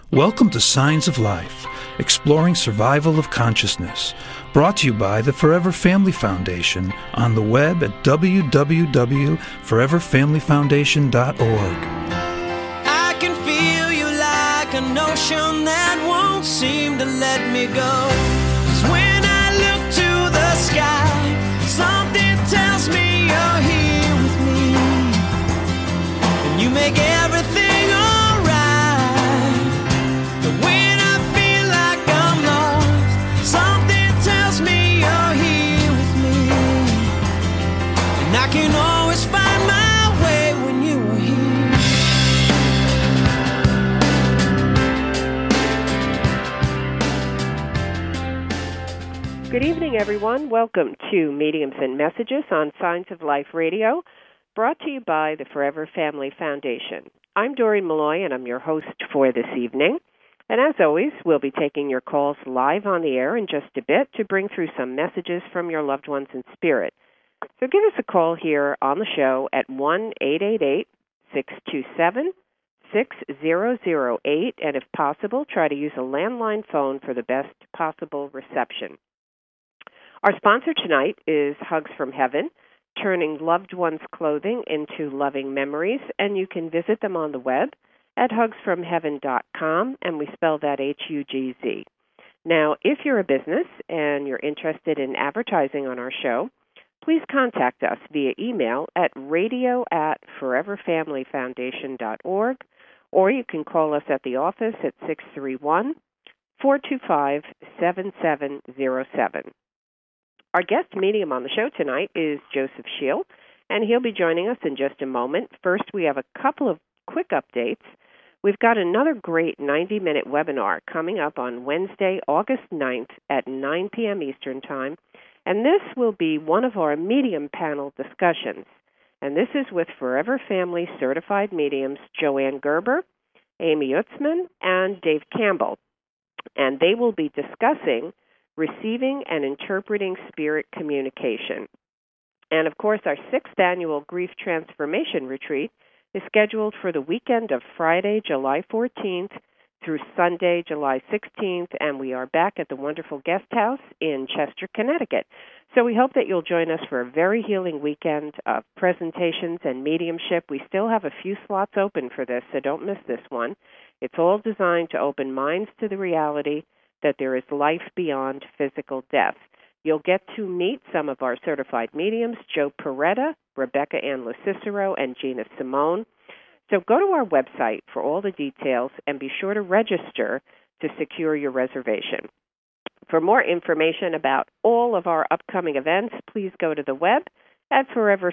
Welcome to Signs of Life, exploring survival of consciousness, brought to you by the Forever Family Foundation on the web at www.foreverfamilyfoundation.org. I can feel you like an ocean that won't seem to let me go. 'Cause when I look to the sky, something tells me you're here with me, and you make everything alright. But when I feel like I'm lost, something tells me you're here with me, and I can always find my way when you are here. Good evening, everyone. Welcome to Mediums and Messages on Signs of Life Radio, brought to you by the Forever Family Foundation. I'm Doreen Malloy, and I'm your host for this evening. And as always, we'll be taking your calls live on the air in just a bit to bring through some messages from your loved ones in spirit. So give us a call here on the show at 1-888-627-6008, and if possible, try to use a landline phone for the best possible reception. Our sponsor tonight is Hugs from Heaven, turning loved ones' clothing into loving memories, and you can visit them on the web at hugsfromheaven.com, and we spell that Hugz. Now, if you're a business and you're interested in advertising on our show, please contact us via email at radio@foreverfamilyfoundation.org, or you can call us at the office at 631-425-7707. Our guest medium on the show tonight is Joseph Scheel, and he'll be joining us in just a moment. First, we have a couple of quick updates. We've got another great 90-minute webinar coming up on Wednesday, August 9th at 9 p.m. Eastern Time, and this will be one of our medium panel discussions. And this is with Forever Family certified mediums Joanne Gerber, Amy Utzman, and Dave Campbell. And they will be discussing receiving and interpreting spirit communication. And, of course, our 6th annual Grief Transformation Retreat is scheduled for the weekend of Friday, July 14th through Sunday, July 16th, and we are back at the wonderful guest house in Chester, Connecticut. So we hope that you'll join us for a very healing weekend of presentations and mediumship. We still have a few slots open for this, so don't miss this one. It's all designed to open minds to the reality that there is life beyond physical death. You'll get to meet some of our certified mediums, Joe Peretta, Rebecca Ann Lucicero, and Gina Simone. So go to our website for all the details and be sure to register to secure your reservation. For more information about all of our upcoming events, please go to the web at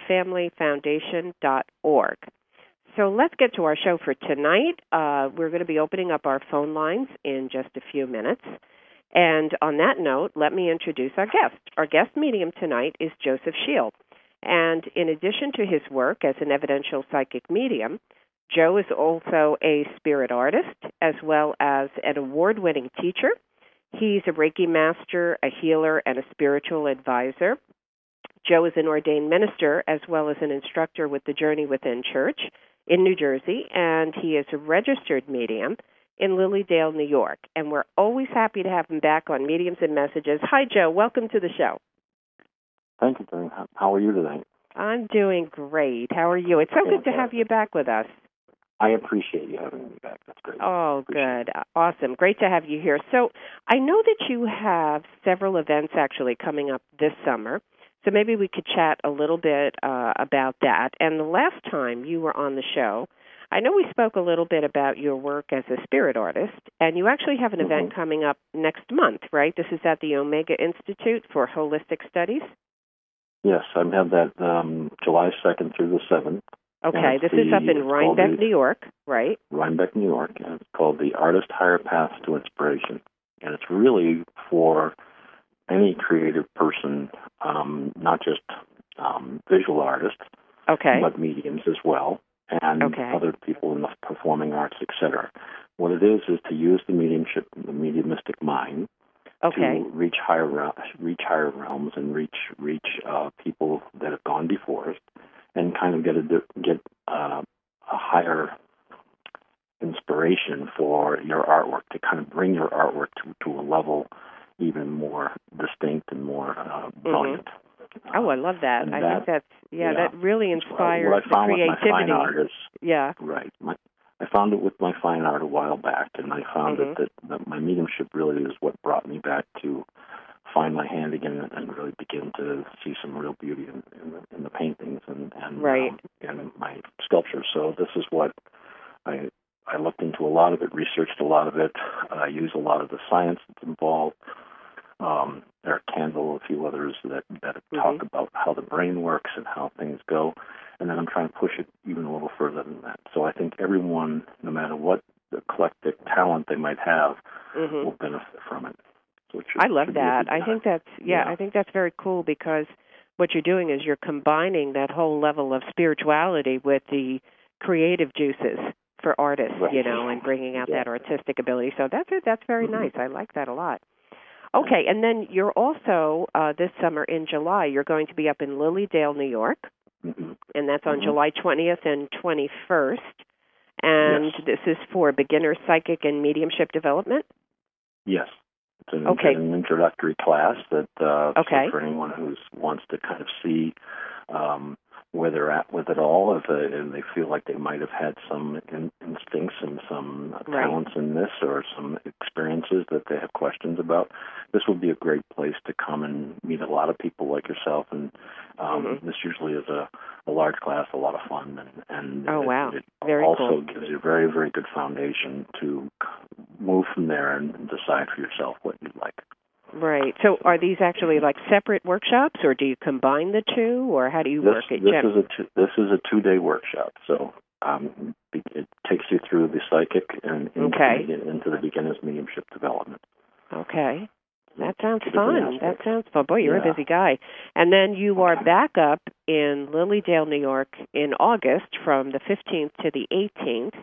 foreverfamilyfoundation.org. So let's get to our show for tonight. We're going to be opening up our phone lines in just a few minutes. And on that note, let me introduce our guest. Our guest medium tonight is Joseph Scheel. And in addition to his work as an evidential psychic medium, Joe is also a spirit artist as well as an award-winning teacher. He's a Reiki master, a healer, and a spiritual advisor. Joe is an ordained minister as well as an instructor with the Journey Within Church in New Jersey, and he is a registered medium in Lilydale, New York. And we're always happy to have him back on Mediums and Messages. Hi, Joe. Welcome to the show. Thank you, Doreen. How are you today? I'm doing great. How are you? It's so good to have you back with us. I appreciate you having me back. That's great. Oh, good. Awesome. Great to have you here. So I know that you have several events actually coming up this summer, so maybe we could chat a little bit about that. And the last time you were on the show, I know we spoke a little bit about your work as a spirit artist, and you actually have an event coming up next month, right? This is at the Omega Institute for Holistic Studies? Yes, I have that July 2nd through the 7th. Okay, this is up in Rhinebeck, New York, right? Rhinebeck, New York, and it's called the Artist Higher Path to Inspiration. And it's really for any creative person, not just visual artists, but mediums as well, and other people in the performing arts, etc. What it is to use the mediumship, the mediumistic mind, to reach higher realms and reach people that have gone before us, and kind of get a higher inspiration for your artwork, to kind of bring your artwork to a level even more distinct and more brilliant. Oh, I love that. I think that's, that really inspires what I found the creativity. With my fine art is, right. I found it with my fine art a while back, and I found that my mediumship really is what brought me back to find my hand again and really begin to see some real beauty in the paintings and my sculptures. So this is what I looked into a lot of it, researched a lot of it. I use a lot of the science that's involved. There are Candle, a few others that talk about how the brain works and how things go. And then I'm trying to push it even a little further than that. So I think everyone, no matter what eclectic talent they might have, will benefit from it. So I love that. I think that's I think that's very cool, because what you're doing is you're combining that whole level of spirituality with the creative juices for artists, and bringing out that artistic ability. So that's very nice. I like that a lot. Okay, and then you're also, this summer in July, you're going to be up in Lilydale, New York, and that's on July 20th and 21st, and this is for beginner psychic and mediumship development? Yes. It's an introductory class that for anyone who wants to kind of see where they're at with it all, and they feel like they might have had some instincts and some talents in this, or some experiences that they have questions about. This would be a great place to come and meet a lot of people like yourself, and this usually is a large class, a lot of fun, and it very also cool. gives you a very, very good foundation to move from there and decide for yourself what you'd like. Right. So are these actually like separate workshops, or do you combine the two, or how do you work it? This is a 2-day workshop. So it takes you through the psychic and into the beginner's mediumship development. Okay. That sounds fun. That sounds fun. Boy, you're a busy guy. And then you are back up in Lilydale, New York in August from the 15th to the 18th.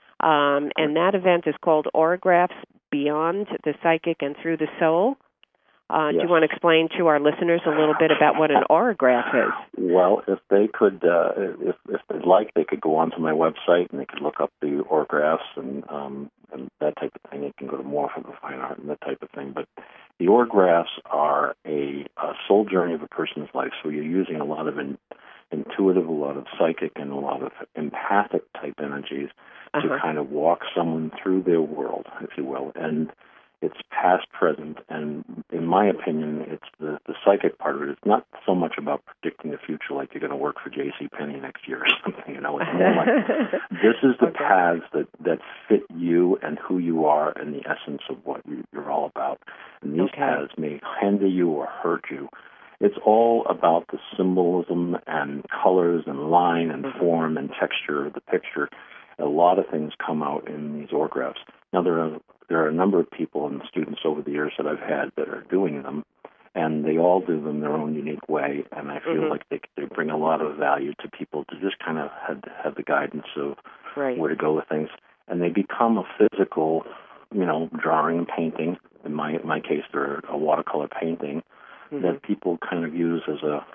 And that event is called Auragraphs Beyond the Psychic and Through the Soul. Do you want to explain to our listeners a little bit about what an aurograph is? Well, if they could, if they'd like, they could go onto my website and they could look up the auragraphs and that type of thing. They can go to more for the fine art and that type of thing. But the auragraphs are a soul journey of a person's life. So you're using a lot of intuitive, a lot of psychic, and a lot of empathic type energies to kind of walk someone through their world, if you will. And it's past, present, and in my opinion, it's the psychic part of it. It's not so much about predicting the future, like you're going to work for J.C. Penney next year or something. It's more like this is the paths that fit you and who you are and the essence of what you're all about. And these paths may hinder you or hurt you. It's all about the symbolism and colors and line and form and texture of the picture. A lot of things come out in these auragraphs. Now, there are a number of people and students over the years that I've had that are doing them, and they all do them their own unique way, and I feel like they bring a lot of value to people to just kind of have the guidance of where to go with things. And they become a physical, drawing and painting. In my case, they're a watercolor painting that people kind of use as a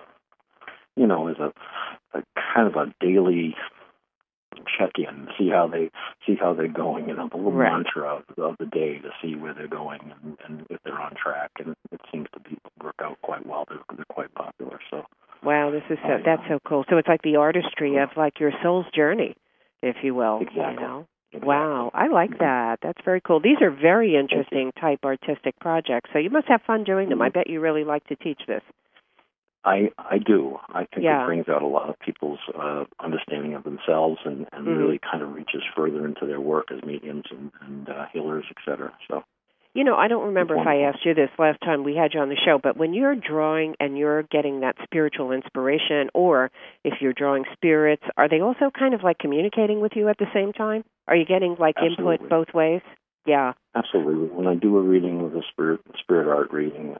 kind of a daily check-in, see how they're going, the little mantra of the day to see where they're going and if they're on track. And it seems to work out quite well. They're quite popular. So wow, this is that's so cool. So it's like the artistry of like your soul's journey, if you will. Exactly. Exactly. Wow, I like that. That's very cool. These are very interesting type artistic projects. So you must have fun doing them. I bet you really like to teach this. I do. I think it brings out a lot of people's understanding of themselves and really kind of reaches further into their work as mediums and healers, etc. So, I don't remember if I asked you this last time we had you on the show, but when you're drawing and you're getting that spiritual inspiration, or if you're drawing spirits, are they also kind of like communicating with you at the same time? Are you getting like input both ways? Yeah. Absolutely. When I do a reading with a spirit art reading,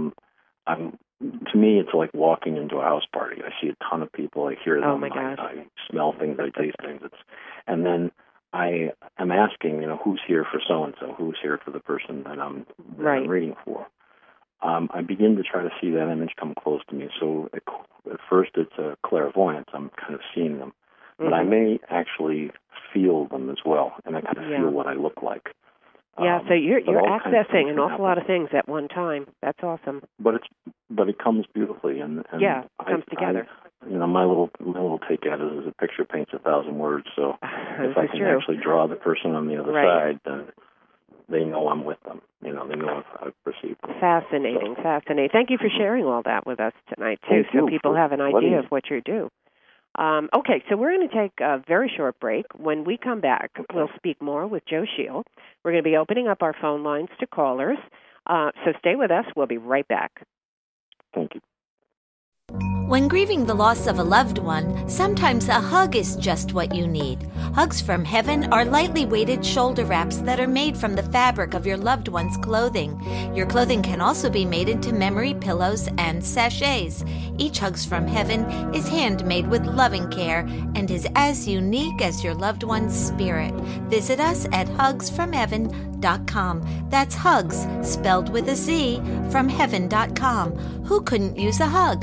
to me, it's like walking into a house party. I see a ton of people. I hear them. I smell things. I taste things. And then I am asking, who's here for so-and-so? Who's here for the person that I'm reading for? I begin to try to see that image come close to me. So at first it's a clairvoyance. I'm kind of seeing them. but I may actually feel them as well, and I kind of feel what I look like. Yeah, so you're accessing an awful lot of things at one time. That's awesome. But it comes beautifully, and it comes together. My little take at it is a picture paints 1,000 words. So if I can actually draw the person on the other side, then they know I'm with them. They know I've perceived them. Fascinating. Thank you for sharing all that with us tonight too, so people have an idea of what you do. Okay, so we're going to take a very short break. When we come back, we'll speak more with Joe Shield. We're going to be opening up our phone lines to callers. So stay with us. We'll be right back. Thank you. When grieving the loss of a loved one, sometimes a hug is just what you need. Hugs from Heaven are lightly weighted shoulder wraps that are made from the fabric of your loved one's clothing. Your clothing can also be made into memory pillows and sachets. Each Hugs from Heaven is handmade with loving care and is as unique as your loved one's spirit. Visit us at hugsfromheaven.com. That's hugs, spelled with a Z, from heaven.com. Who couldn't use a hug?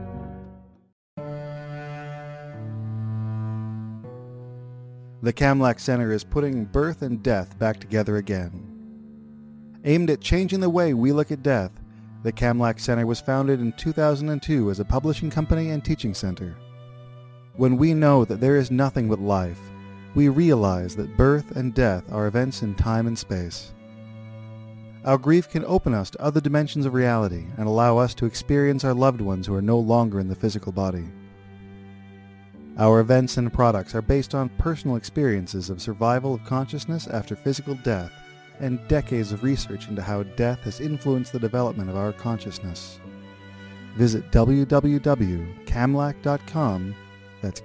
The Kamlach Center is putting birth and death back together again. Aimed at changing the way we look at death, the Kamlach Center was founded in 2002 as a publishing company and teaching center. When we know that there is nothing but life, we realize that birth and death are events in time and space. Our grief can open us to other dimensions of reality and allow us to experience our loved ones who are no longer in the physical body. Our events and products are based on personal experiences of survival of consciousness after physical death and decades of research into how death has influenced the development of our consciousness. Visit www.kamlach.com, that's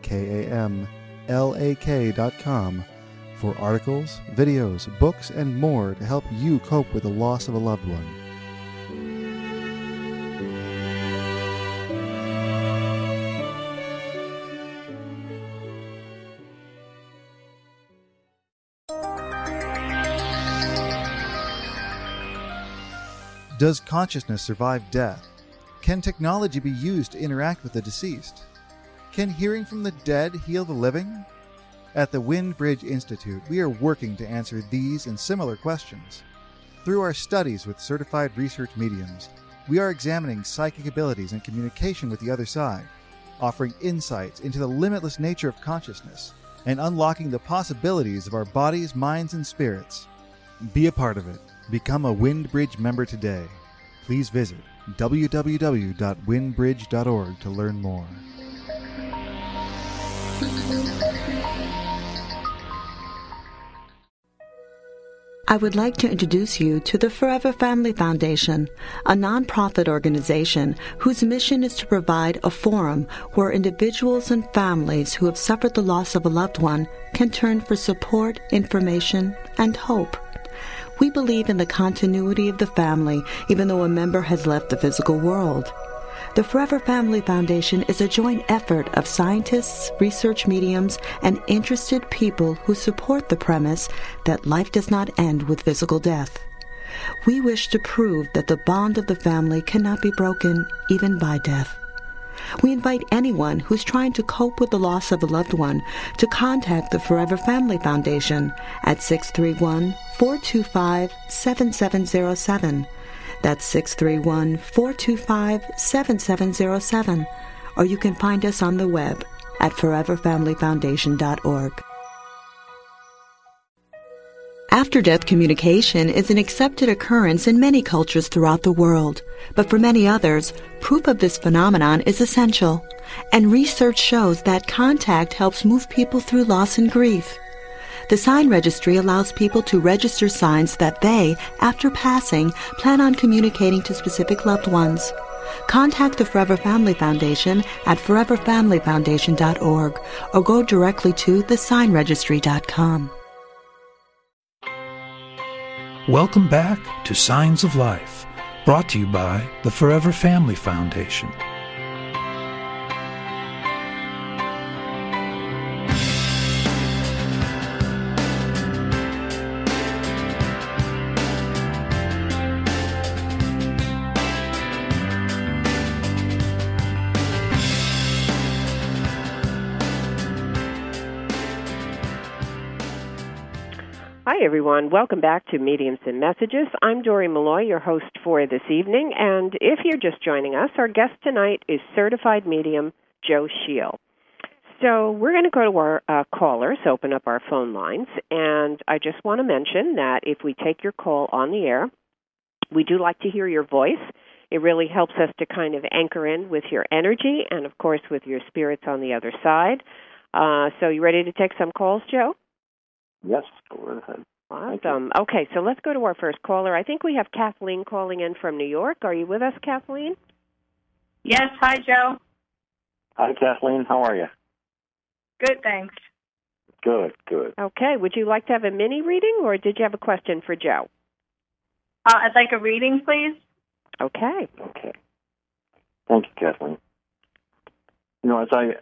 KAMLAK.com, for articles, videos, books, and more to help you cope with the loss of a loved one. Does consciousness survive death? Can technology be used to interact with the deceased? Can hearing from the dead heal the living? At the Wind Bridge Institute, we are working to answer these and similar questions. Through our studies with certified research mediums, we are examining psychic abilities and communication with the other side, offering insights into the limitless nature of consciousness, and unlocking the possibilities of our bodies, minds, and spirits. Be a part of it. Become a WindBridge member today. Please visit www.windbridge.org to learn more. I would like to introduce you to the Forever Family Foundation, a nonprofit organization whose mission is to provide a forum where individuals and families who have suffered the loss of a loved one can turn for support, information, and hope. We believe in the continuity of the family, even though a member has left the physical world. The Forever Family Foundation is a joint effort of scientists, research mediums, and interested people who support the premise that life does not end with physical death. We wish to prove that the bond of the family cannot be broken even by death. We invite anyone who's trying to cope with the loss of a loved one to contact the Forever Family Foundation at 631-425-7707. That's 631-425-7707. Or you can find us on the web at foreverfamilyfoundation.org. After-death communication is an accepted occurrence in many cultures throughout the world, but for many others, proof of this phenomenon is essential, and research shows that contact helps move people through loss and grief. The Sign Registry allows people to register signs that they, after passing, plan on communicating to specific loved ones. Contact the Forever Family Foundation at foreverfamilyfoundation.org or go directly to thesignregistry.com. Welcome back to Signs of Life, brought to you by the Forever Family Foundation. Hi, everyone. Welcome back to Mediums and Messages. I'm Dori Malloy, your host for this evening. And if you're just joining us, our guest tonight is certified medium Joe Sheil. So we're going to go to our callers, open up our phone lines. And I just want to mention that if we take your call on the air, we do like to hear your voice. It really helps us to kind of anchor in with your energy and, of course, with your spirits on the other side. So you ready to take some calls, Joe? Yes, go right ahead. Awesome. Okay, so let's go to our first caller. I think we have Kathleen calling in from New York. Are you with us, Kathleen? Yes. Hi, Joe. Hi, Kathleen. How are you? Good, thanks. Good. Okay. Would you like to have a mini reading, or did you have a question for Joe? I'd like a reading, please. Okay. Thank you, Kathleen. You know, as I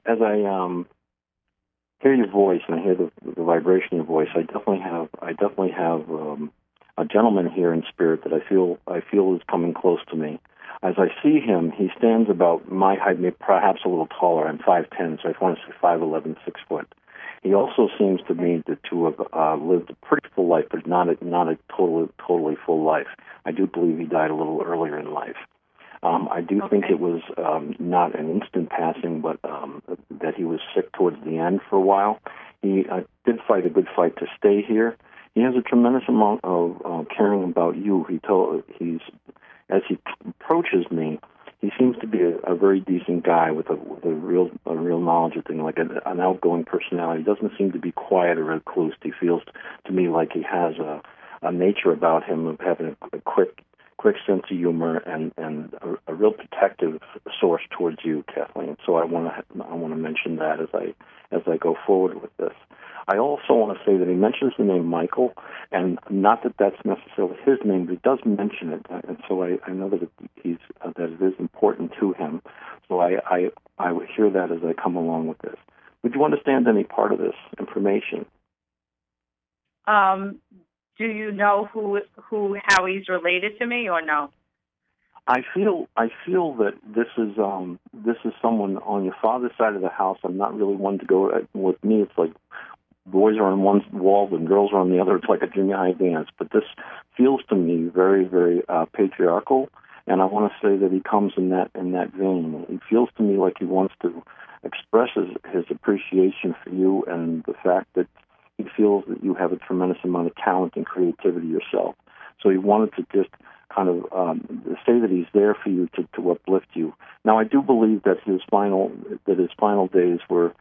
hear your voice and I hear the vibration of your voice, I definitely have a gentleman here in spirit that I feel is coming close to me. As I see him, he stands about my height, maybe perhaps a little taller. I'm 5'10", so I want to say 5'11", 6 foot. He also seems to me to have lived a pretty full life, but not a totally full life. I do believe he died a little earlier in life. I do think it was not an instant passing, but that he was sick towards the end for a while. He did fight a good fight to stay here. He has a tremendous amount of caring about you. As he approaches me, he seems to be a very decent guy with a real knowledge of things, like an outgoing personality. He doesn't seem to be quiet or recluse. He feels to me like he has a nature about him of having a quick sense of humor and a real protective source towards you, Kathleen. So I want to mention that as I go forward with this. I also want to say that he mentions the name Michael, and not that that's necessarily his name, but he does mention it, and so I know that that it is important to him. So I would hear that as I come along with this. Would you understand any part of this information? Do you know how he's related to me, or no? I feel that this is someone on your father's side of the house. I'm not really one to go with me. It's like boys are on one wall and girls are on the other. It's like a junior high dance. But this feels to me very, very patriarchal, and I want to say that he comes in that vein. He feels to me like he wants to express his appreciation for you and the fact that he feels that you have a tremendous amount of talent and creativity yourself. So he wanted to just kind of say that he's there for you to uplift you. Now, I do believe that his final days were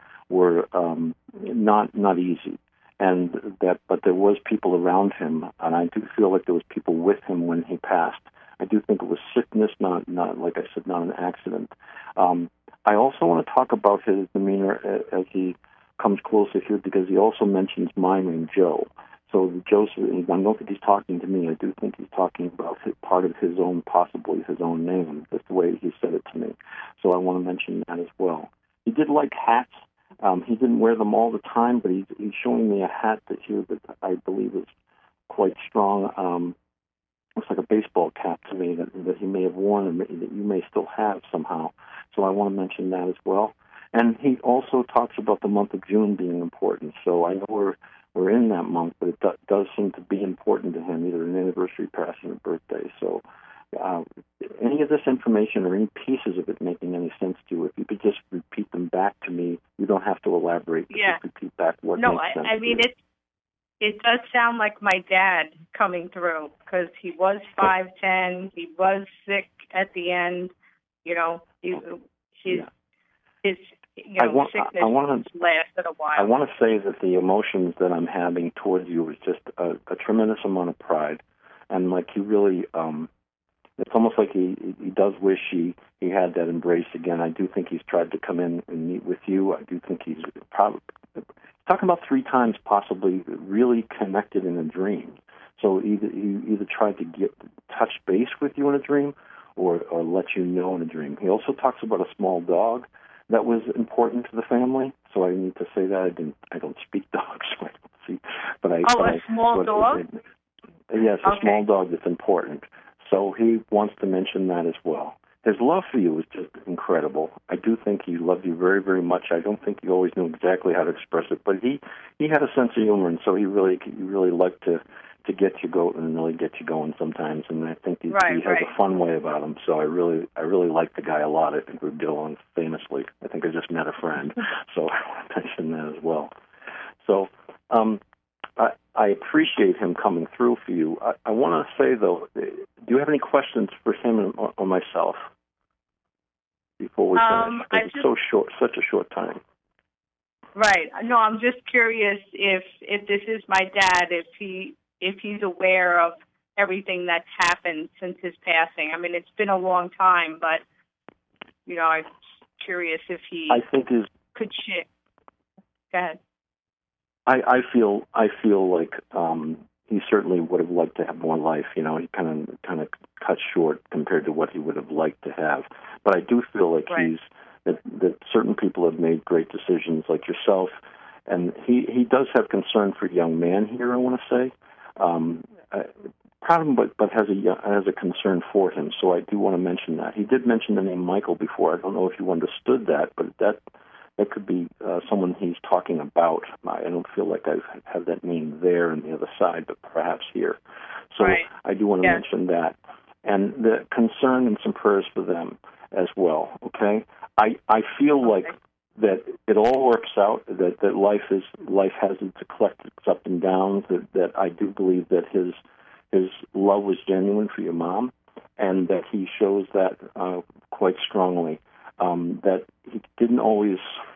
not easy, but there was people around him, and I do feel like there was people with him when he passed. I do think it was sickness, not like I said, not an accident. I also want to talk about his demeanor as he comes closer here, because he also mentions my name, Joe. So Joseph, I know that he's talking to me. I do think he's talking about part of his own, possibly his own name. That's the way he said it to me. So I want to mention that as well. He did like hats. He didn't wear them all the time, but he's showing me a hat that I believe is quite strong. Looks like a baseball cap to me that he may have worn and that you may still have somehow. So I want to mention that as well. And he also talks about the month of June being important. So I know we're in that month, but it does seem to be important to him, either an anniversary, passing, or birthday. So any of this information or any pieces of it making any sense to you, if you could just repeat them back to me, you don't have to elaborate. Yeah. Just repeat back what makes sense. I mean, it does sound like my dad coming through, because he was 5'10", he was sick at the end, you know, his sickness lasted a while. I want to say that the emotions that I'm having towards you is just a tremendous amount of pride, and like he really, it's almost like he does wish he had that embrace again. I do think he's tried to come in and meet with you. I do think he's probably talking about 3 times possibly really connected in a dream. So he either tried to touch base with you in a dream, or let you know in a dream. He also talks about a small dog that was important to the family. So I need to say that I don't speak dogs, so I don't see. But a small dog? Yes, a small dog that's important. So he wants to mention that as well. his love for you was just incredible. I do think he loved you very, very much. I don't think he always knew exactly how to express it, but he had a sense of humor, and so he really liked to get you go and really get you going sometimes. And I think he has a fun way about him. So I really like the guy a lot. I think we'd get along famously. I think I just met a friend, so I want to mention that as well. So I appreciate him coming through for you. I want to say, though, do you have any questions for him or myself before we finish? It's so short, such a short time. Right. No, I'm just curious if this is my dad, if he's aware of everything that's happened since his passing. I mean, it's been a long time, but, I'm curious if he could share. Go ahead. I feel like he certainly would have liked to have more life. He kind of cut short compared to what he would have liked to have. But I do feel like that certain people have made great decisions, like yourself, and he does have concern for a young man here, I want to say. Proud of him, but has a concern for him. So I do want to mention that. He did mention the name Michael before. I don't know if you understood that, but that could be someone he's talking about. I don't feel like I have that name there on the other side, but perhaps here. So I do want to mention that. And the concern and some prayers for them as well, okay? I feel like that it all works out, that life has its eclectic ups and downs, that I do believe that his love was genuine for your mom, and that he shows that quite strongly. That he didn't always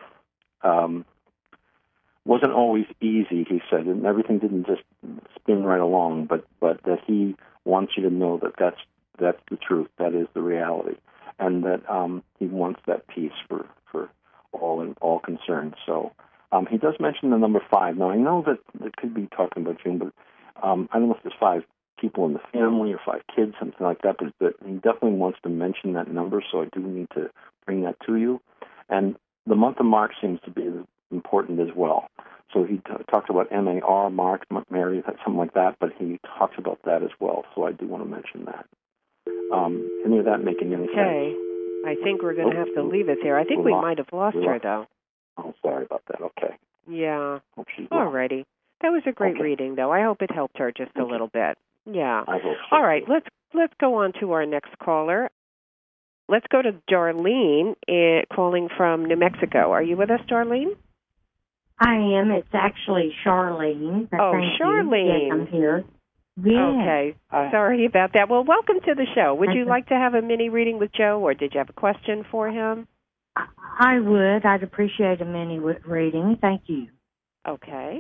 wasn't always easy, he said, and everything didn't just spin right along, but that he wants you to know that that's the truth, that is the reality, and that he wants that peace for all concerned. So he does mention the number 5. Now, I know that it could be talking about June, but I don't know if there's 5 people in the family or 5 kids, something like that, but he definitely wants to mention that number, so I do need to bring that to you. And the month of March seems to be important as well. So he talked about M-A-R, March, Mary, something like that, but he talks about that as well, so I do want to mention that. Any of that making any sense? Okay. I think we're going to have to leave it there. I think we might have lost her, though. Oh, sorry about that. Okay. Yeah. All righty. That was a great reading, though. I hope it helped her just a little bit. Yeah. I hope so. All right. Let's go on to our next caller. Let's go to Darlene, calling from New Mexico. Are you with us, Darlene? I am. It's actually Charlene. Charlene. Yes, I'm here. Yes. Okay. Sorry about that. Well, welcome to the show. Would you like to have a mini reading with Joe, or did you have a question for him? I would. I'd appreciate a mini reading. Thank you. Okay.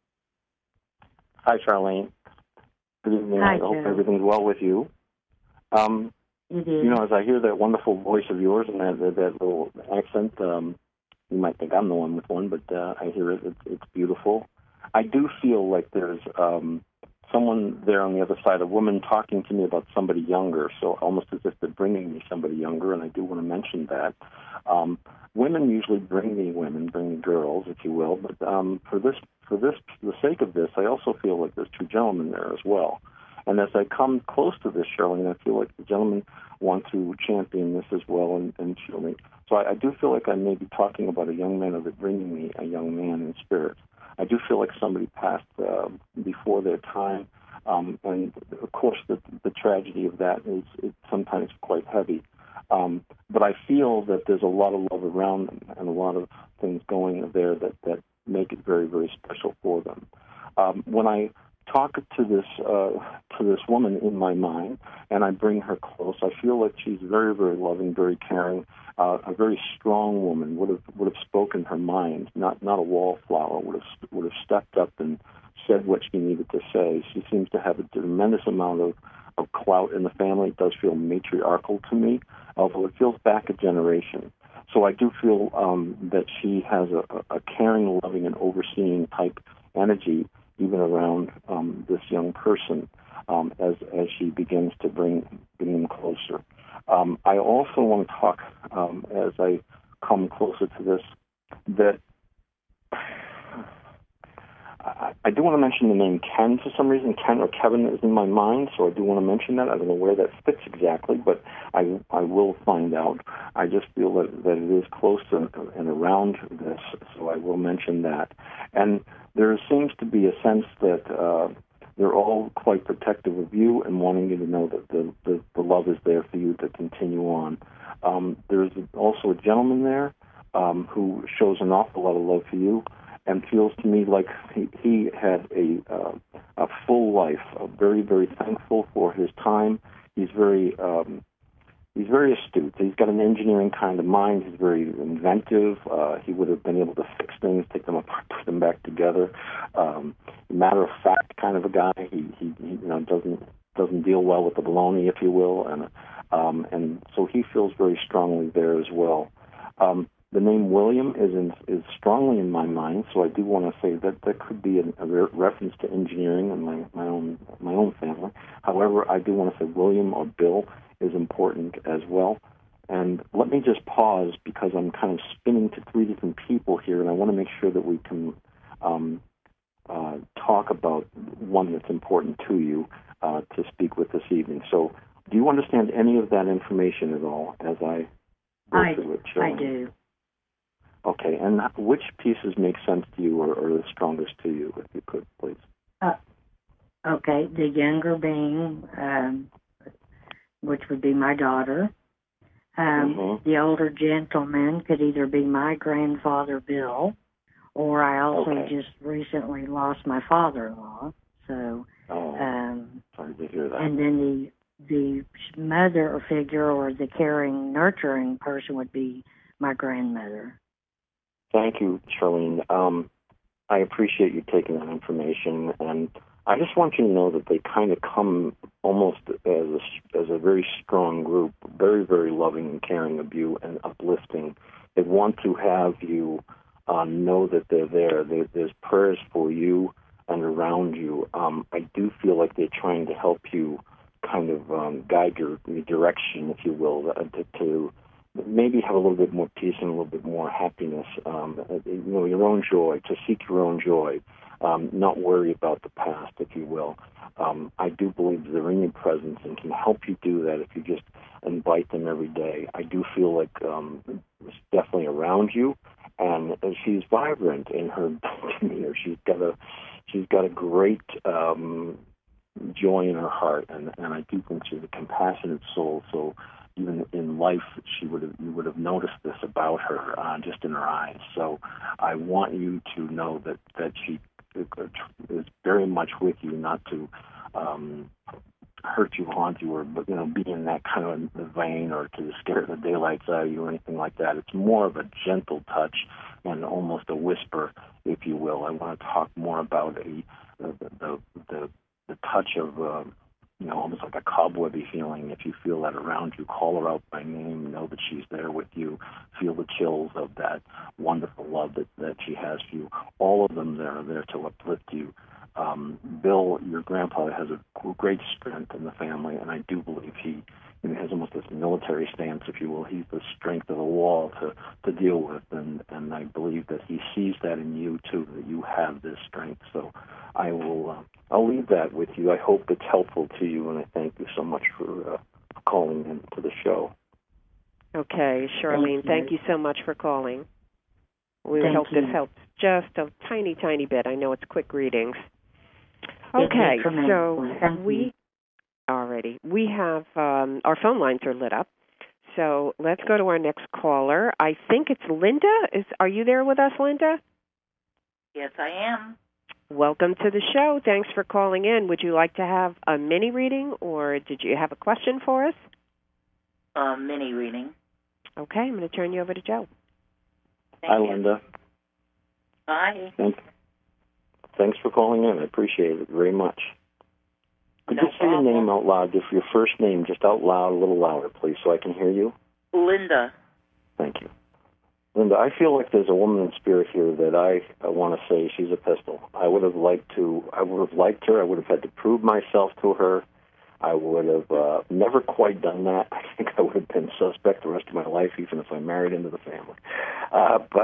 Hi, Charlene. Good evening. Hi, I hope Joe. everything's well with you. It is. As I hear that wonderful voice of yours and that little accent, you might think I'm the one with one, but I hear it. It's beautiful. I do feel like there's someone there on the other side, a woman talking to me about somebody younger, so almost as if they're bringing me somebody younger, and I do want to mention that. Women usually bring me girls, if you will, but for the sake of this, I also feel like there's 2 gentlemen there as well. And as I come close to this, Charlene, I feel like the gentlemen want to champion this as well and show me. So I do feel like I may be talking about a young man, or they're bringing me a young man in spirit. I do feel like somebody passed before their time, and of course the tragedy of that is sometimes quite heavy. But I feel that there's a lot of love around them and a lot of things going there that make it very, very special for them. When I talk to this woman in my mind, and I bring her close, I feel like she's very, very loving, very caring, a very strong woman. Would have spoken her mind, not a wallflower. Would have stepped up and said what she needed to say. She seems to have a tremendous amount of clout in the family. It does feel matriarchal to me, although it feels back a generation. So I do feel that she has a caring, loving, and overseeing type energy even around this young person as she begins to bring them closer. I also want to talk, as I come closer to this, that I do want to mention the name Ken for some reason. Ken or Kevin is in my mind, so I do want to mention that. I don't know where that fits exactly, but I will find out. I just feel that it is close and around this, so I will mention that. And there seems to be a sense that they're all quite protective of you and wanting you to know that the love is there for you to continue on. There's also a gentleman there who shows an awful lot of love for you, and feels to me like he had a full life. Very, very thankful for his time. He's very astute. He's got an engineering kind of mind. He's very inventive. He would have been able to fix things, take them apart, put them back together. Matter of fact kind of a guy. He doesn't deal well with the baloney, if you will, and so he feels very strongly there as well. The name William is strongly in my mind, so I do want to say that there could be a reference to engineering in my own family. However, I do want to say William or Bill is important as well. And let me just pause because I'm kind of spinning to three different people here, and I want to make sure that we can talk about one that's important to you to speak with this evening. So, do you understand any of that information at all as I go through it, Shirley? I do. Okay, and which pieces make sense to you or are the strongest to you, if you could, please? Okay, the younger being, which would be my daughter. The older gentleman could either be my grandfather, Bill, or I also just recently lost my father-in-law. So, sorry to hear that. And then the mother figure or the caring, nurturing person would be my grandmother. Thank you, Charlene. I appreciate you taking that information, and I just want you to know that they kind of come almost as a very strong group, very, very loving and caring of you and uplifting. They want to have you know that they're there. There's prayers for you and around you. I do feel like they're trying to help you kind of guide your direction, if you will, to maybe have a little bit more peace and a little bit more happiness, your own joy, to seek your own joy, not worry about the past, if you will. I do believe they're in your presence and can help you do that if you just invite them every day. I do feel like it's definitely around you, and she's vibrant in her demeanor. She's got a great joy in her heart, and I do think she's a compassionate soul. So even in life, you would have noticed this about her just in her eyes. So I want you to know that she is very much with you, not to hurt you, haunt you, or be in that kind of vein, or to scare the daylights out of you, or anything like that. It's more of a gentle touch and almost a whisper, if you will. I want to talk more about the touch of almost like a cobwebby feeling. If you feel that around you, call her out by name, know that she's there with you, feel the chills of that wonderful love that she has for you. All of them are there to uplift you. Bill, your grandpa, has a great strength in the family, and I do believe he has almost this military stance, if you will. He's the strength of the wall to deal with, and I believe that he sees that in you, too, that you have this strength. So I'll leave that with you. I hope it's helpful to you, and I thank you so much for calling into the show. Okay, Charlene, thank you so much for calling. We hope this helps just a tiny, tiny bit. I know it's quick readings. Okay, so we have our phone lines are lit up. So let's go to our next caller. I think it's Linda. Are you there with us, Linda? Yes, I am. Welcome to the show. Thanks for calling in. Would you like to have a mini reading, or did you have a question for us? Mini reading. Okay, I'm going to turn you over to Joe. Hi, Linda. Hi. Thanks for calling in. I appreciate it very much. Could you say your name out loud, just your first name, just out loud, a little louder, please, so I can hear you? Linda. Thank you. Linda, I feel like there's a woman in spirit here that I want to say she's a pistol. I would have liked her. I would have had to prove myself to her. I would have never quite done that. I think I would have been suspect the rest of my life, even if I married into the family. But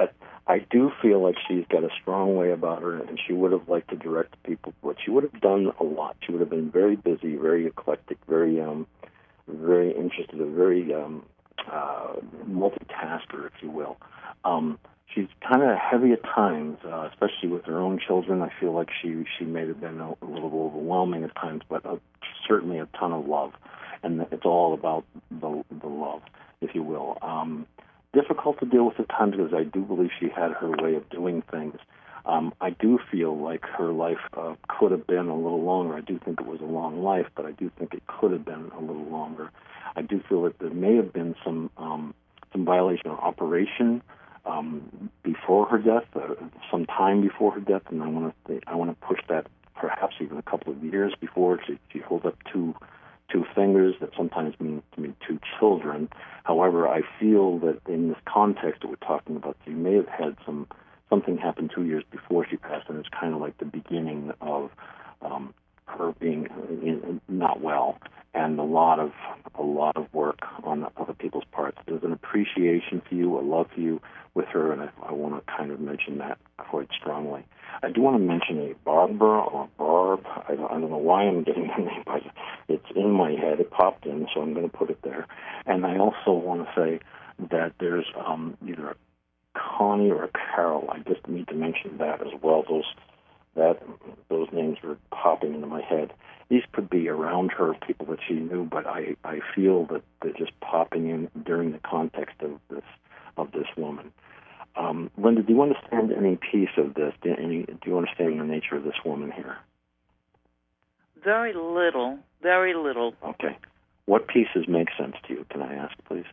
I do feel like she's got a strong way about her, and she would have liked to direct people, but she would have done a lot. She would have been very busy, very eclectic, very interested, a very multitasker, if you will. She's kind of heavy at times, especially with her own children. I feel like she may have been a little overwhelming at times, but certainly a ton of love, and it's all about the love, if you will. Difficult to deal with at times because I do believe she had her way of doing things. I do feel like her life could have been a little longer. I do think it was a long life, but I do think it could have been a little longer. I do feel that there may have been some violation of operation before her death, some time before her death, and I want to push that perhaps even a couple of years before. She holds up two fingers. That sometimes means to me two children. However, I feel that in this context that we're talking about, she may have had something happen 2 years before she passed, and it's kind of like the beginning of her being not well, and a lot of work on other people's parts. There's an appreciation for you, a love for you with her, and I want to kind of mention that quite strongly. I do want to mention a Barbara or Barb. I don't know why I'm getting the name, but it's in my head. It popped in, so I'm going to put it there. And I also want to say that there's either a Connie or a Carol. I just need to mention that as well. Those names are popping into my head. These could be around her, people that she knew, but I feel that they're just popping in during the context of this woman. Linda, do you understand any piece of this? Do you understand the nature of this woman here? Very little. Very little. Okay. What pieces make sense to you? Can I ask, please?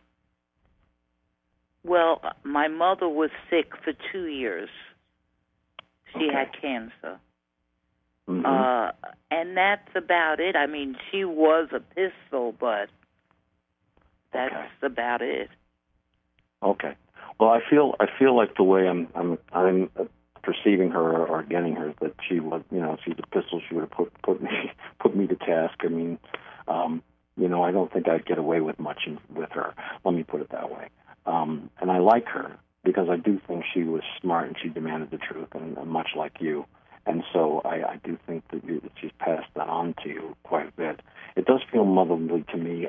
Well, my mother was sick for 2 years. She had cancer. Mm-hmm. And that's about it. I mean, she was a pistol, but that's about it. Okay. Well, I feel like the way I'm perceiving her or getting her that she was, she's a pistol. She would have put me to task. I mean, I don't think I'd get away with much with her. Let me put it that way. And I like her because I do think she was smart and she demanded the truth, and much like you. And so I do think that she's passed that on to you quite a bit. It does feel motherly to me.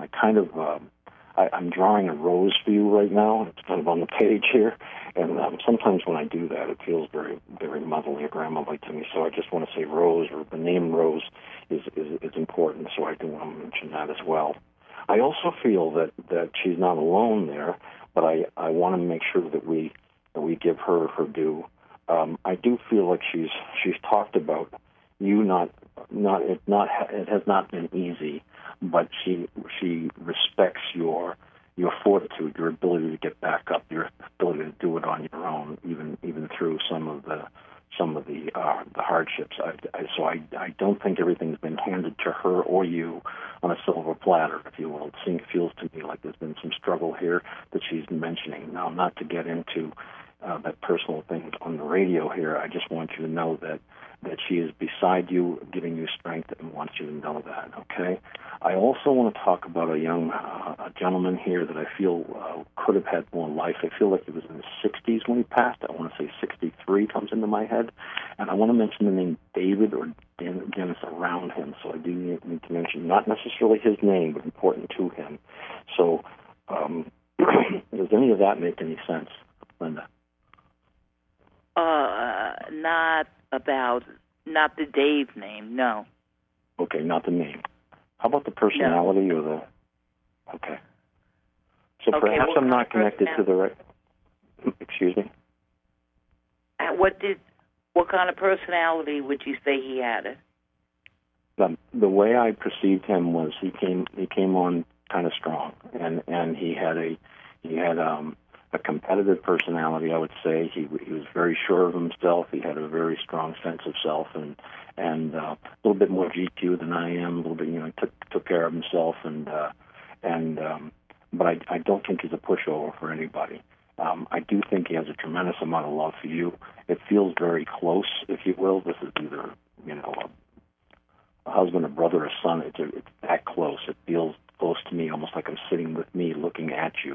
I'm drawing a rose for you right now. It's kind of on the page here. And sometimes when I do that, it feels very, very motherly or grandmotherly to me. So I just want to say Rose, or the name Rose is important. So I do want to mention that as well. I also feel that she's not alone there, but I want to make sure that we give her her due. I do feel like she's talked about you. It has not been easy, but she respects your fortitude, your ability to get back up, your ability to do it on your own, even through some of the hardships. So I don't think everything's been handed to her or you on a silver platter, if you will. It feels to me like there's been some struggle here that she's mentioning. Now, not to get into that personal thing on the radio here, I just want you to know that she is beside you, giving you strength, and wants you to know that, okay? I also want to talk about a gentleman here that I feel could have had more life. I feel like he was in his 60s when he passed. I want to say 63 comes into my head. And I want to mention the name David or Dennis around him. So I do need to mention not necessarily his name, but important to him. So does any of that make any sense, Linda? Not the Dave name, no. Okay, not the name. How about the personality or the... Okay. So perhaps I'm not connected to the right... Excuse me? What kind of personality would you say he had? The way I perceived him was he came on kind of strong, and he had a competitive personality, I would say. He was very sure of himself. He had a very strong sense of self, and a little bit more GQ than I am. A little bit, took care of himself, but I don't think he's a pushover for anybody. I do think he has a tremendous amount of love for you. It feels very close, if you will. This is either a husband, a brother, a son. It's that close. It feels close to me, almost like I'm sitting with me, looking at you.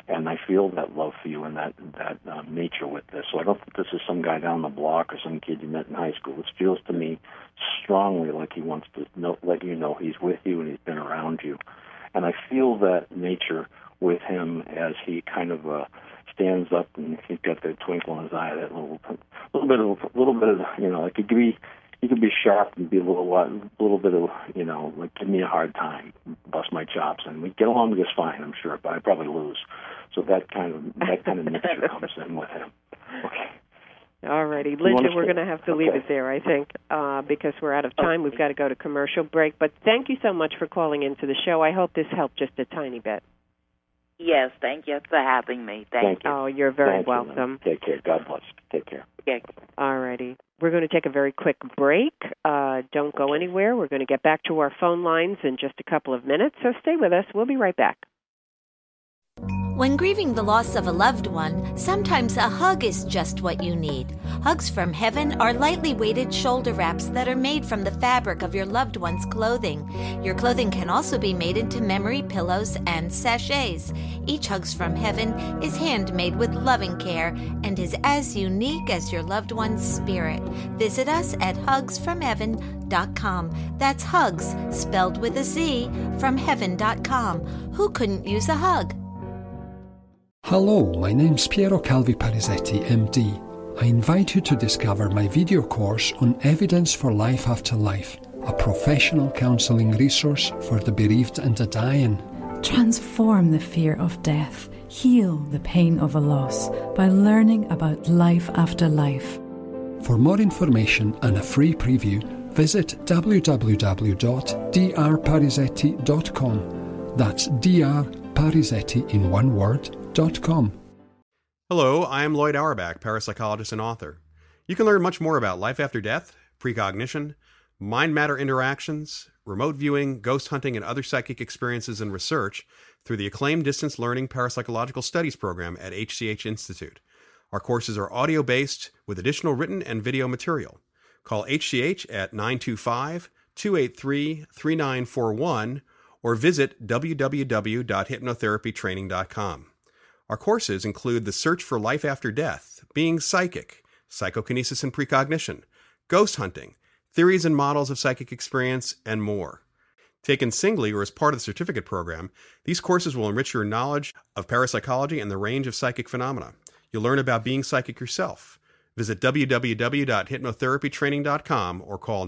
And I feel that love for you and that nature with this. So I don't think this is some guy down the block or some kid you met in high school. This feels to me strongly like he wants to let you know he's with you and he's been around you. And I feel that nature with him as he kind of stands up and he's got that twinkle in his eye, that little bit of like he could be sharp and be a little bit of like give me a hard time, bust my chops, and we get along just fine, I'm sure, but I probably lose. So that kind of mixture comes in with him. Okay. All righty. Linda, we're going to have to leave it there, I think, because we're out of time. We've got to go to commercial break. But thank you so much for calling into the show. I hope this helped just a tiny bit. Yes, thank you for having me. Thank you. Oh, you're very welcome. Take care. God bless. Take care. Yeah. All righty. We're going to take a very quick break. Don't go anywhere. We're going to get back to our phone lines in just a couple of minutes, so stay with us. We'll be right back. When grieving the loss of a loved one, sometimes a hug is just what you need. Hugs from Heaven are lightly weighted shoulder wraps that are made from the fabric of your loved one's clothing. Your clothing can also be made into memory pillows and sachets. Each Hugs from Heaven is handmade with loving care and is as unique as your loved one's spirit. Visit us at hugsfromheaven.com. That's hugs, spelled with a Z, from heaven.com. Who couldn't use a hug? Hello, my name's Piero Calvi Parisetti, MD. I invite you to discover my video course on Evidence for Life After Life, a professional counselling resource for the bereaved and the dying. Transform the fear of death, heal the pain of a loss by learning about life after life. For more information and a free preview, visit www.drparisetti.com. That's drparisetti in one word. Hello, I am Lloyd Auerbach, parapsychologist and author. You can learn much more about life after death, precognition, mind-matter interactions, remote viewing, ghost hunting, and other psychic experiences and research through the acclaimed distance learning parapsychological studies program at HCH Institute. Our courses are audio-based with additional written and video material. Call HCH at 925-283-3941 or visit www.hypnotherapytraining.com. Our courses include the search for life after death, being psychic, psychokinesis and precognition, ghost hunting, theories and models of psychic experience, and more. Taken singly or as part of the certificate program, these courses will enrich your knowledge of parapsychology and the range of psychic phenomena. You'll learn about being psychic yourself. Visit www.hypnotherapytraining.com or call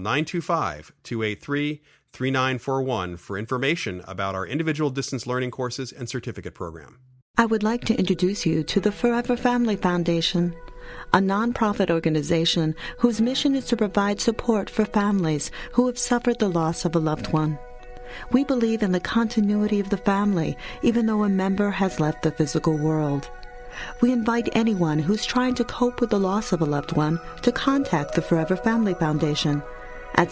925-283-3941 for information about our individual distance learning courses and certificate program. I would like to introduce you to the Forever Family Foundation, a nonprofit organization whose mission is to provide support for families who have suffered the loss of a loved one. We believe in the continuity of the family, even though a member has left the physical world. We invite anyone who's trying to cope with the loss of a loved one to contact the Forever Family Foundation at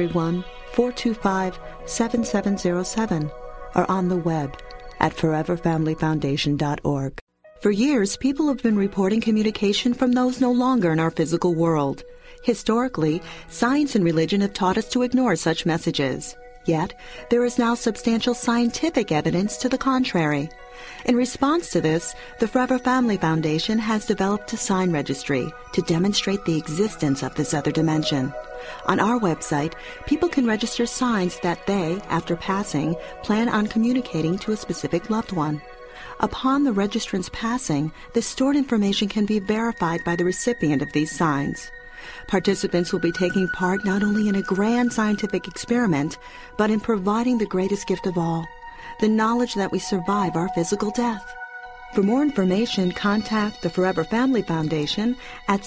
631-425-7707 or on the web at foreverfamilyfoundation.org. For years, people have been reporting communication from those no longer in our physical world. Historically, science and religion have taught us to ignore such messages. Yet, there is now substantial scientific evidence to the contrary. In response to this, the Forever Family Foundation has developed a sign registry to demonstrate the existence of this other dimension. On our website, people can register signs that they, after passing, plan on communicating to a specific loved one. Upon the registrant's passing, the stored information can be verified by the recipient of these signs. Participants will be taking part not only in a grand scientific experiment, but in providing the greatest gift of all, the knowledge that we survive our physical death. For more information, contact the Forever Family Foundation at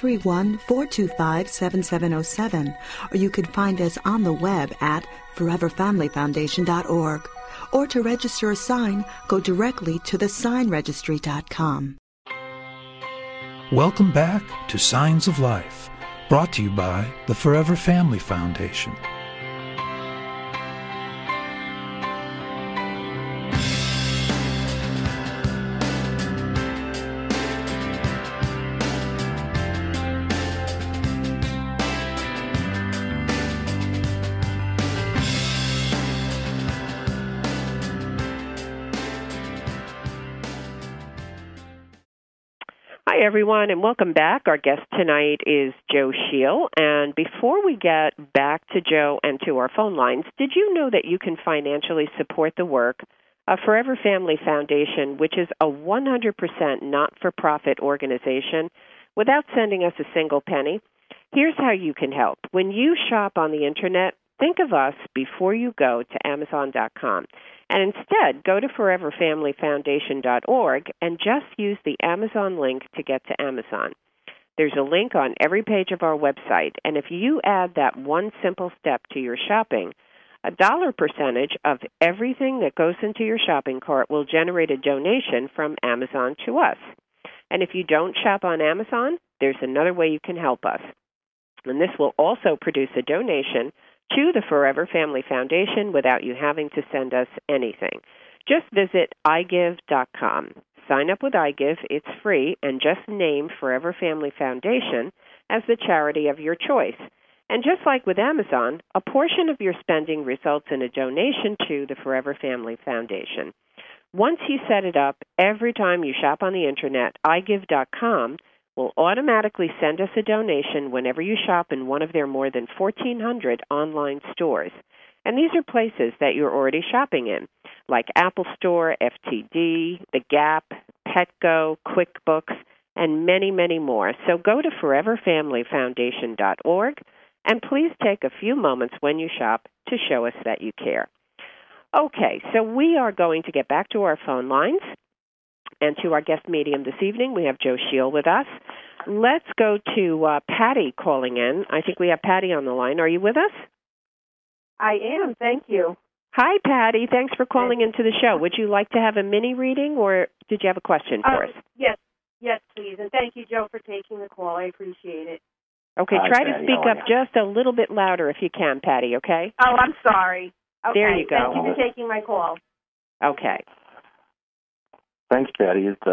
631-425-7707, or you can find us on the web at foreverfamilyfoundation.org. Or to register a sign, go directly to thesignregistry.com. Welcome back to Signs of Life, brought to you by the Forever Family Foundation. Hi, everyone, and welcome back. Our guest tonight is Joe Scheel. And before we get back to Joe and to our phone lines, did you know that you can financially support the work of Forever Family Foundation, which is a 100% not-for-profit organization, without sending us a single penny? Here's how you can help. When you shop on the Internet, think of us before you go to Amazon.com. And instead, go to foreverfamilyfoundation.org and just use the Amazon link to get to Amazon. There's a link on every page of our website, and if you add that one simple step to your shopping, a dollar percentage of everything that goes into your shopping cart will generate a donation from Amazon to us. And if you don't shop on Amazon, there's another way you can help us. And this will also produce a donation to the Forever Family Foundation without you having to send us anything. Just visit iGive.com. Sign up with iGive. It's free, and just name Forever Family Foundation as the charity of your choice. And just like with Amazon, a portion of your spending results in a donation to the Forever Family Foundation. Once you set it up, every time you shop on the Internet, iGive.com will automatically send us a donation whenever you shop in one of their more than 1,400 online stores. And these are places that you're already shopping in, like Apple Store, FTD, The Gap, Petco, QuickBooks, and many, many more. So go to foreverfamilyfoundation.org, and please take a few moments when you shop to show us that you care. Okay, so we are going to get back to our phone lines. And to our guest medium this evening, we have Joe Scheel with us. Let's go to Patty calling in. I think we have Patty on the line. Are you with us? I am. Thank you. Hi, Patty. Thanks for calling into the show. Would you like to have a mini reading, or did you have a question for us? Yes, please. And thank you, Joe, for taking the call. I appreciate it. Okay, try to speak up just a little bit louder if you can, Patty, okay? Oh, I'm sorry. Okay, there you go. Thank you for taking my call. Okay. Thanks, Patty. It's,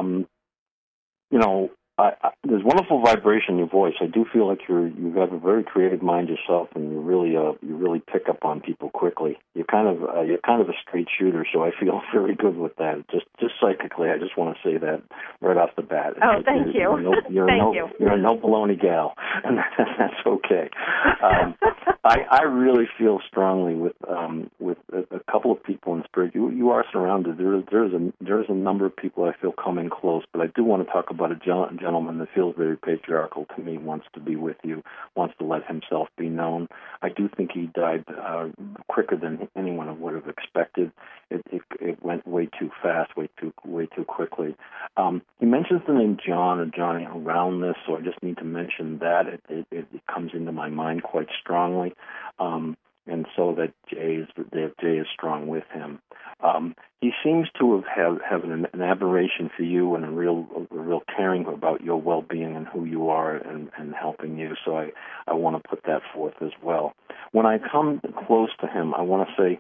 there's wonderful vibration in your voice. I do feel like you have a very creative mind yourself, and you really pick up on people quickly. You're kind of a straight shooter, so I feel very good with that. Just psychically, I just want to say that right off the bat. Oh, thank you. You're a no baloney gal, and that's okay. I really feel strongly with a couple of people in spirit. You are surrounded. There's a number of people I feel coming close, but I do want to talk about a gentleman that feels very patriarchal to me, wants to be with you, wants to let himself be known. I do think he died quicker than anyone would have expected. It went way too fast, way too quickly. He mentions the name John or Johnny around this, so I just need to mention that. It comes into my mind quite strongly. And so that Jay is strong with him. He seems to have an admiration for you and a real caring about your well-being and who you are and helping you. So I want to put that forth as well. When I come close to him, I want to say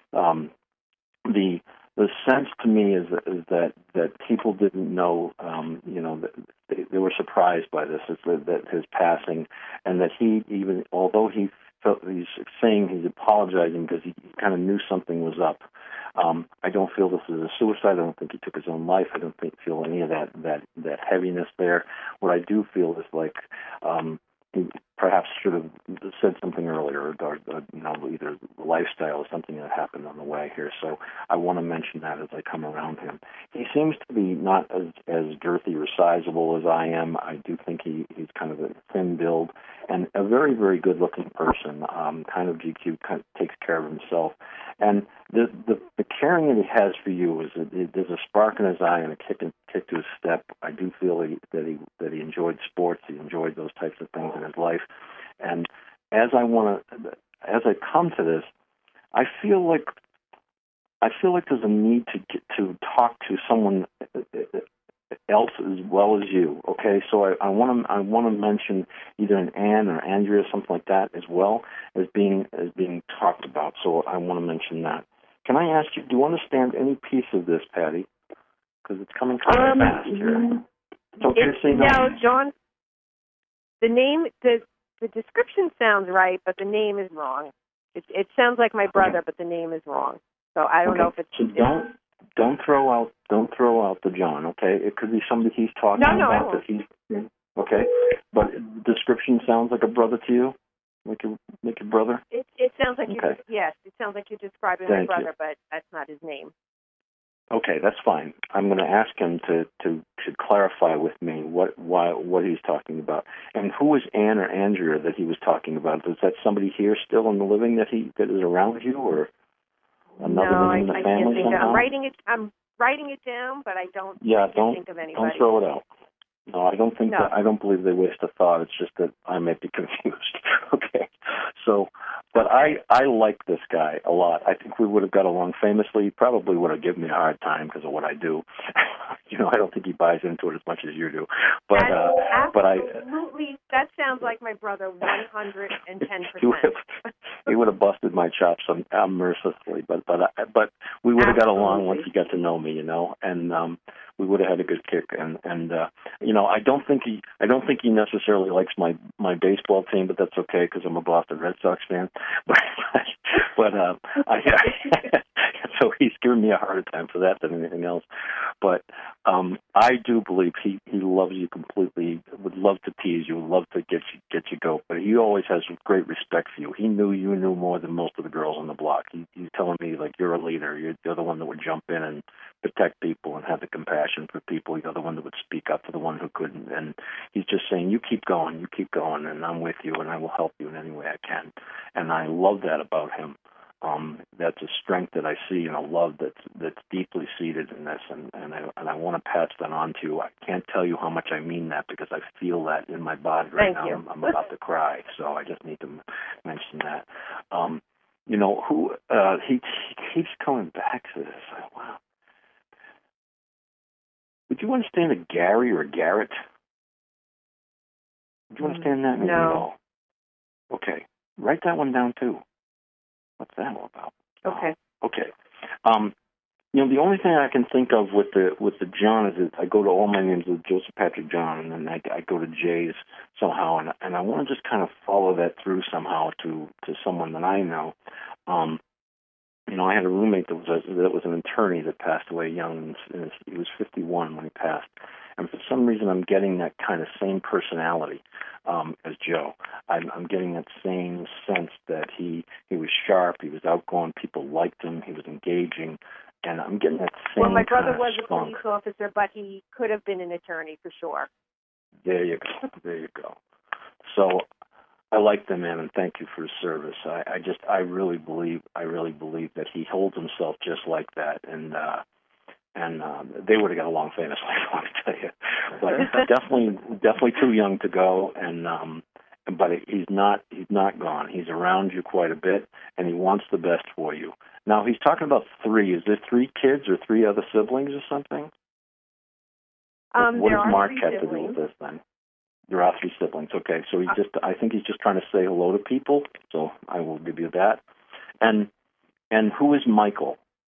the sense to me is that people didn't know, that they were surprised by this, that his passing, and that he even, although he felt he's saying he's apologizing because he kind of knew something was up. I don't feel this is a suicide. I don't think he took his own life. I don't feel any of that heaviness there. What I do feel is like he perhaps should have said something earlier, or either lifestyle or something that happened on the way here. So I want to mention that as I come around him. He seems to be not as girthy or sizable as I am. I do think he's kind of a thin build and a very, very good-looking person, kind of GQ, kind of takes care of himself. And the caring that he has for you is there's a spark in his eye and a kick to his step. I do feel that he enjoyed sports. He enjoyed those types of things in his life. And as I come to this, I feel like there's a need to talk to someone else as well as you. Okay, so I want to mention either an Ann or Andrea, something like that, as well as being talked about. So I want to mention that. Can I ask you, do you understand any piece of this, Patty? Because it's coming kind of fast here. It's okay to say no. No, John. The name, the description sounds right, but the name is wrong. It sounds like my brother, but the name is wrong. So I don't know if it's... So don't throw out the John, okay? It could be somebody he's talking about that he's okay. But description sounds like a brother to you, like your brother. It sounds like okay. It sounds like you're describing my brother, but that's not his name. Okay, that's fine. I'm going to ask him to clarify with me what he's talking about. And who is Anne or Andrea that he was talking about? Is that somebody here still in the living that is around you, or another one in the family? Can't think somehow? I'm writing it down, but I don't. Don't think of anybody. Don't throw it out. No, I don't think that. I don't believe they waste a thought. It's just that I may be confused. Okay, so. But I like this guy a lot. I think we would have got along famously. He probably would have given me a hard time because of what I do. I don't think he buys into it as much as you do. But absolutely, that sounds like my brother 110%. He would have busted my chops mercilessly. But we would have got along once he got to know me, and we would have had a good kick. And I don't think he necessarily likes my baseball team, but that's okay because I'm a Boston Red Sox fan. But so he's giving me a harder time for that than anything else. But I do believe he loves you completely. Would love to tease you. Would love to get you go. But he always has great respect for you. He knew you knew more than most of the girls on the block. He's telling me like you're a leader. You're the one that would jump in and protect people and have the compassion for people. You're the one that would speak up for the one who couldn't. And he's just saying, you keep going, and I'm with you, and I will help you in any way I can. And I love that about him. That's a strength that I see and a love that's deeply seated in this, and I want to pass that on to you. I can't tell you how much I mean that because I feel that in my body right now. I'm about to cry, so I just need to mention that. He keeps coming back to this. Wow. Would you understand a Gary or a Garrett? Would you understand that? No. Okay. Write that one down too. What's that all about? Okay. Okay. The only thing I can think of with the John is that I go to all my names with Joseph Patrick John, and then I go to Jay's somehow, and I want to just kind of follow that through somehow to someone that I know. I had a roommate that was an attorney that passed away young. He was 51 when he passed. And for some reason, I'm getting that kind of same personality as Joe. I'm getting that same sense that he was sharp, he was outgoing, people liked him, he was engaging, and I'm getting that same Well, my brother kind of was a spunk. police officer, but he could have been an attorney for sure. There you go. So I like the man, and thank you for his service. I really believe that he holds himself just like that, and they would have got along famously, I want to tell you. But definitely too young to go, but he's not gone. He's around you quite a bit, and he wants the best for you. Now he's talking about 3. Is there 3 kids or 3 other siblings or something? What does Mark have to do with this then? There are 3 siblings. Okay, so I think he's just trying to say hello to people. So I will give you that. And who is Michael?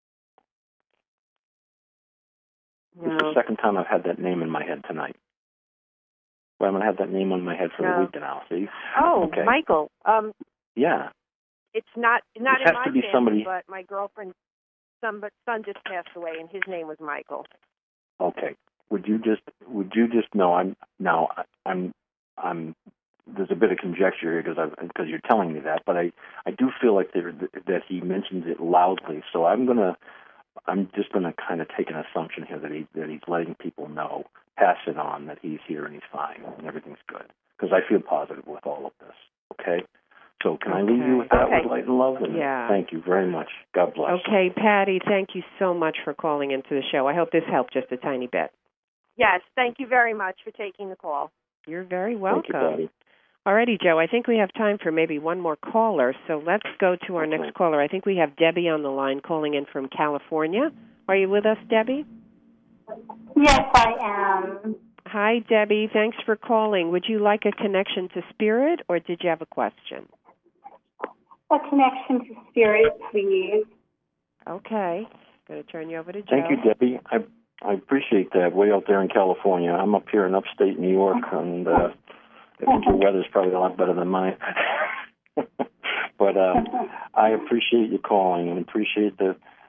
No. It's the second time I've had that name in my head tonight. Well, I'm going to have that name on my head for a week now. See? Oh, okay. Michael. Yeah. It's not in my family, somebody... but my girlfriend's son just passed away, and his name was Michael. Okay. Would you just know? I'm. There's a bit of conjecture here because you're telling me that, but I do feel like that he mentions it loudly. So I'm just gonna kind of take an assumption here that he's letting people know, pass it on, that he's here and he's fine and everything's good. Because I feel positive with all of this. Okay. So can I leave you with that with light and love? And thank you very much. God bless. Okay, Patty, thank you so much for calling into the show. I hope this helped just a tiny bit. Yes, thank you very much for taking the call. You're very welcome. Thank you, Patty. All righty, Joe, I think we have time for maybe one more caller, so let's go to our next caller. I think we have Debbie on the line calling in from California. Are you with us, Debbie? Yes, I am. Hi, Debbie. Thanks for calling. Would you like a connection to spirit, or did you have a question? A connection to spirit, please. Okay. Going to turn you over to Joe. Thank you, Debbie. I appreciate that. Way out there in California. I'm up here in upstate New York, and I think your weather's probably a lot better than mine. But I appreciate you calling and appreciate the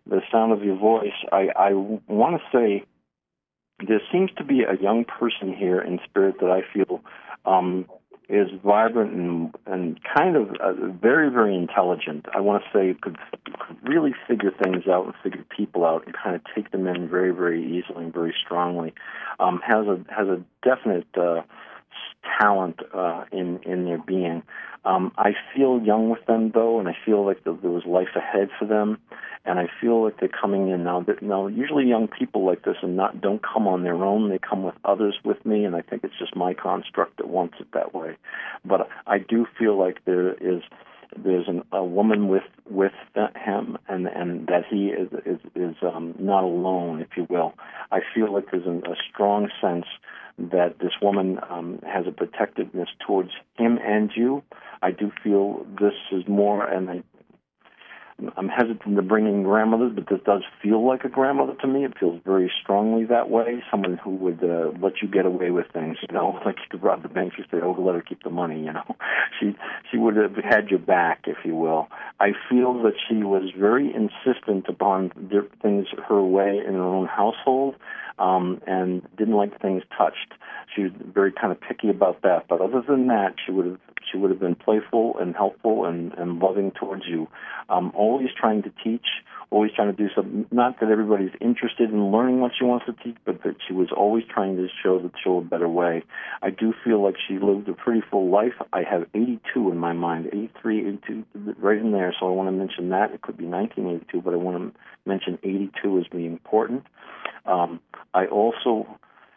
the sound of your voice, I want to say there seems to be a young person here in spirit that I feel is vibrant and kind of very, very intelligent. I want to say could really figure things out and figure people out and kind of take them in very, very easily and very strongly. Has a definite talent in their being. I feel young with them, though, and I feel like there was life ahead for them, and I feel like they're coming in now. Now, usually young people like this don't come on their own. They come with others with me, and I think it's just my construct that wants it that way. But I do feel like there's a woman with him, and that he is not alone, if you will. I feel like there's a strong sense that this woman has a protectiveness towards him and you. I do feel this is more, and I'm hesitant to bring in grandmothers, but this does feel like a grandmother to me. It feels very strongly that way. Someone who would let you get away with things, like you could rob the bank. You say, "Oh, let her keep the money." She would have had your back, if you will. I feel that she was very insistent upon things her way in her own household, and didn't like things touched. She was very kind of picky about that. But other than that, she would have been playful and helpful and loving towards you. Always trying to teach, always trying to do something. Not that everybody's interested in learning what she wants to teach, but that she was always trying to show a better way. I do feel like she lived a pretty full life. I have 82 in my mind, 83, 82, right in there. So I want to mention that. It could be 1982, but I want to mention 82 as being important. I also,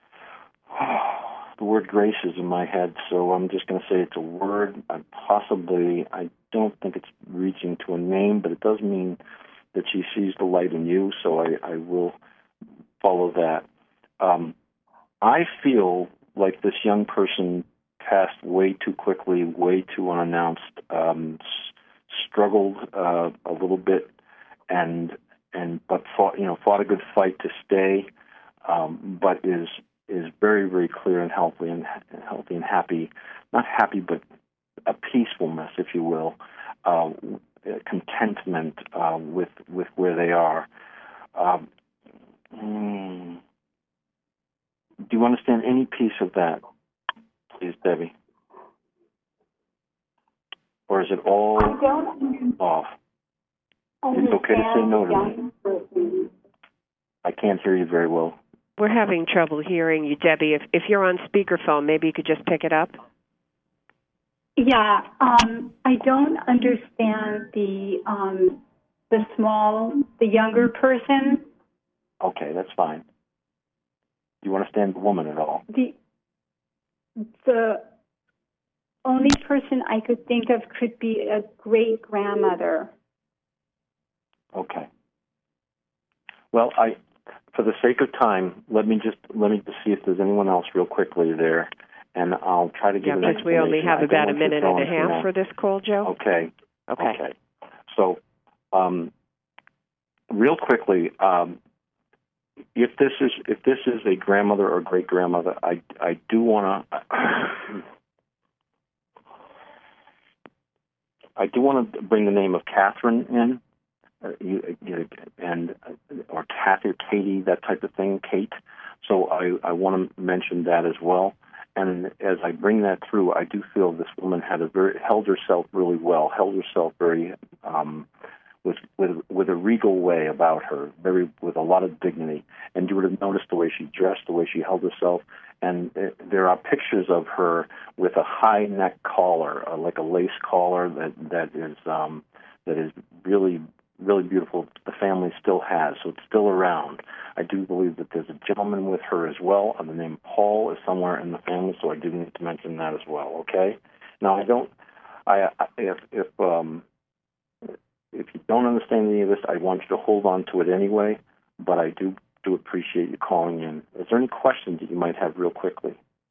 the word grace is in my head, so I'm just going to say it's a word. I don't think it's reaching to a name, but it does mean that she sees the light in you, so I will follow that. I feel like this young person passed way too quickly, way too unannounced, struggled a little bit, but fought a good fight to stay, but is very, very clear and healthy and happy. Not happy, but a peacefulness, if you will, contentment with where they are. Do you understand any piece of that, please, Debbie? Or is it all off? It's okay to say no to me. I can't hear you very well. We're having trouble hearing you, Debbie. If you're on speakerphone, maybe you could just pick it up. Yeah, I don't understand the younger person. Okay, that's fine. Do you understand the woman at all? The only person I could think of could be a great grandmother. Okay. Well, for the sake of time, let me just see if there's anyone else real quickly there, and I'll try to give an explanation. Because we only have about a minute and a half for this call, Joe. Okay. So, real quickly, if this is a grandmother or great grandmother, I do want to bring the name of Catherine in. Or Kathy or Katie, that type of thing, Kate. So I want to mention that as well. And as I bring that through, I do feel this woman held herself really well, held herself very with a regal way about her, with a lot of dignity. And you would have noticed the way she dressed, the way she held herself. And there are pictures of her with a high neck collar, like a lace collar that is really, really beautiful. The family still has, so it's still around. I do believe that there's a gentleman with her as well. The name Paul is somewhere in the family, so I do need to mention that as well. Okay. Now if you don't understand any of this, I want you to hold on to it anyway. But I do appreciate you calling in. Is there any questions that you might have real quickly?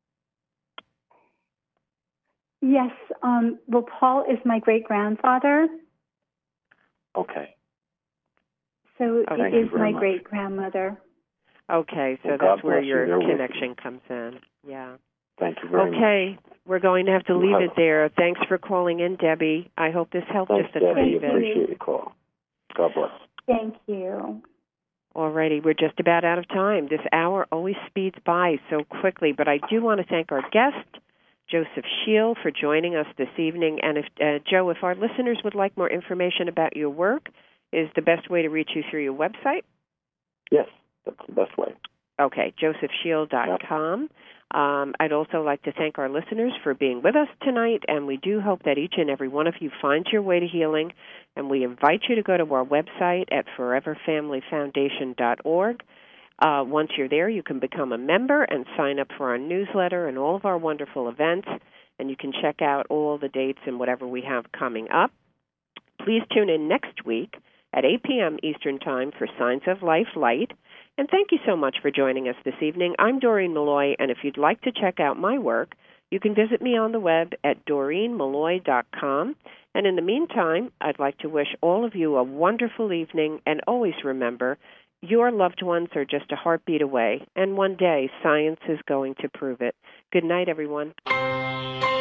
Yes. Well, Paul is my great grandfather. Okay. So it is my great grandmother. Okay, so that's where your connection comes in. Yeah. Thank you very much. Okay, we're going to have to leave it there. Thanks for calling in, Debbie. I hope this helped just a tiny bit. Appreciate your call. God bless. Thank you. Alrighty, we're just about out of time. This hour always speeds by so quickly, but I do want to thank our guest, Joseph Scheel, for joining us this evening. And if Joe, if our listeners would like more information about your work, is the best way to reach you through your website? Yes, that's the best way. Okay, josephscheel.com. I'd also like to thank our listeners for being with us tonight, and we do hope that each and every one of you finds your way to healing, and we invite you to go to our website at foreverfamilyfoundation.org. Once you're there, you can become a member and sign up for our newsletter and all of our wonderful events, and you can check out all the dates and whatever we have coming up. Please tune in next week at 8 p.m. Eastern Time for Signs of Life Light. And thank you so much for joining us this evening. I'm Doreen Malloy, and if you'd like to check out my work, you can visit me on the web at doreenmalloy.com. And in the meantime, I'd like to wish all of you a wonderful evening, and always remember, your loved ones are just a heartbeat away, and one day science is going to prove it. Good night, everyone.